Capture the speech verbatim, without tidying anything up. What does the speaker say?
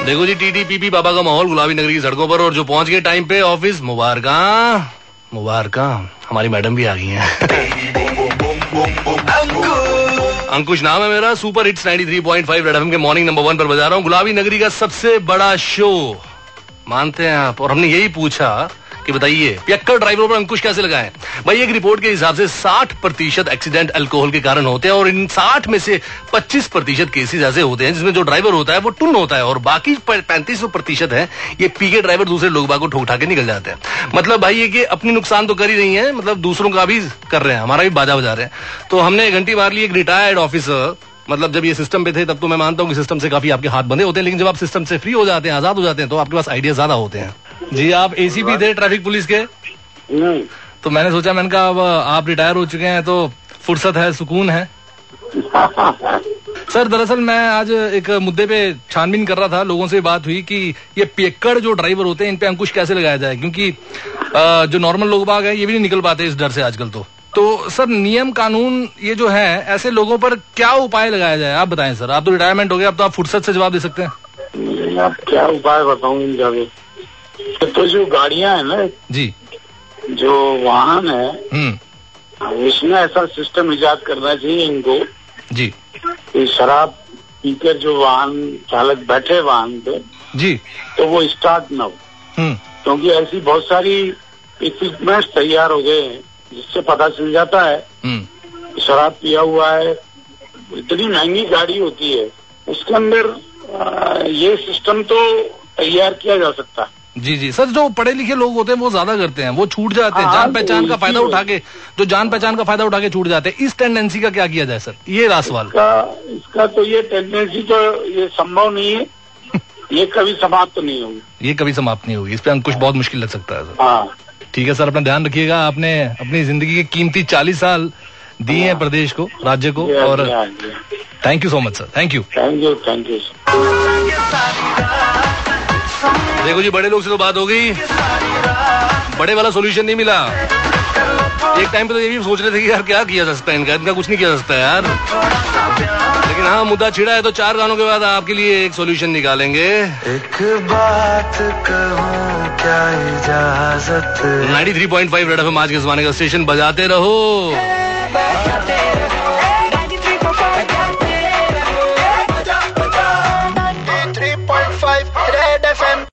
देखो जी, TT PP बाबा का माहौल गुलाबी नगरी की सड़कों पर, और जो पहुंच गए टाइम पे ऑफिस, मुबारका मुबारका, हमारी मैडम भी आ गई हैं। अंकुश नाम है मेरा, super hits ninety three point five red FM के मॉर्निंग नंबर वन पर बजा रहा हूँ गुलाबी नगरी का सबसे बड़ा शो। मानते हैं आप? और हमने यही पूछा कि बताइए पियक्कड़ ड्राइवरों पर अंकुश कैसे लगाएं। भाई एक रिपोर्ट के हिसाब से साठ प्रतिशत एक्सीडेंट अल्कोहल के कारण होते हैं, और इन साठ में से पच्चीस प्रतिशत केसेस ऐसे होते हैं जिसमें जो ड्राइवर होता है वो टुन होता है, और बाकी पैंतीस प्रतिशत है ये पी के ड्राइवर दूसरे लोग बाग को ठोक ठा के निकल जाते हैं। मतलब भाई ये कि अपनी नुकसान तो कर ही नहीं है, मतलब दूसरों का भी कर रहे हैं, हमारा भी बाजा बजा रहे हैं। तो हमने घंटी मार ली एक रिटायर्ड ऑफिसर, मतलब जब ये सिस्टम पे थे तब तो मैं मानता हूँ कि सिस्टम से काफी आपके हाथ बंधे होते हैं, लेकिन जब आप सिस्टम से फ्री हो जाते हैं, आजाद हो जाते हैं, तो आपके पास आइडिया ज्यादा होते हैं। जी आप एसीपी थे ट्रैफिक पुलिस के? नहीं। तो मैंने सोचा, मैंने कहा अब आप रिटायर हो चुके हैं तो फुर्सत है, सुकून है। सर दरअसल मैं आज एक मुद्दे पे छानबीन कर रहा था, लोगों से बात हुई कि ये पियक्कड़ जो ड्राइवर होते हैं इन पे अंकुश कैसे लगाया जाए, क्योंकि जो नॉर्मल लोग बाग हैं ये भी नहीं निकल पाते इस डर से आजकल। तो तो सर नियम कानून ये जो है, ऐसे लोगों पर क्या उपाय लगाया जाए, आप बताएं सर। आप तो रिटायरमेंट हो गए, अब तो आप फुर्सत से जवाब दे सकते हैं। आप क्या उपाय बताऊँ? तो जो गाड़ियां है ना जी, जो वाहन है, इसमें ऐसा सिस्टम इजाद करना चाहिए इनको जी कि शराब पीकर जो वाहन चालक बैठे वाहन पे जी तो वो स्टार्ट ना हो, क्योंकि ऐसी बहुत सारी इक्विपमेंट्स तैयार हो गए हैं जिससे पता चल जाता है शराब पिया हुआ है। इतनी महंगी गाड़ी होती है, उसके अंदर ये सिस्टम तो तैयार किया जा सकता है। जी जी सर, जो पढ़े लिखे लोग होते हैं वो ज्यादा करते हैं, वो छूट जाते हैं, जान पहचान का फायदा उठा के, जो जान पहचान का फायदा उठा के छूट जाते हैं। इस टेंडेंसी का क्या किया जाए सर, ये रहा सवाल। इसका, इसका तो ये टेंडेंसी तो ये संभव नहीं है, ये कभी समाप्त तो नहीं होगी, ये कभी समाप्त नहीं होगी। इस पे अंकुश बहुत मुश्किल लग सकता है सर। हाँ ठीक है सर, अपना ध्यान रखिएगा। आपने अपनी जिंदगी के कीमती चालीस साल दिए हैं प्रदेश को, राज्य को, और thank you so much sir. Thank you thank you thank you. देखो जी, बड़े लोग से तो बात हो गई, बड़े वाला सोल्यूशन नहीं मिला। एक टाइम पे तो ये भी सोच रहे थे कि यार क्या किया जा सकता है इनका, इनका कुछ नहीं किया जा सकता यार, लेकिन हाँ मुद्दा छिड़ा है तो चार गानों के बाद आपके लिए एक सोल्यूशन निकालेंगे। एक बात कहूं क्या इजाजत। Ninety three point five red FM आज के जमाने का स्टेशन, बजाते रहो।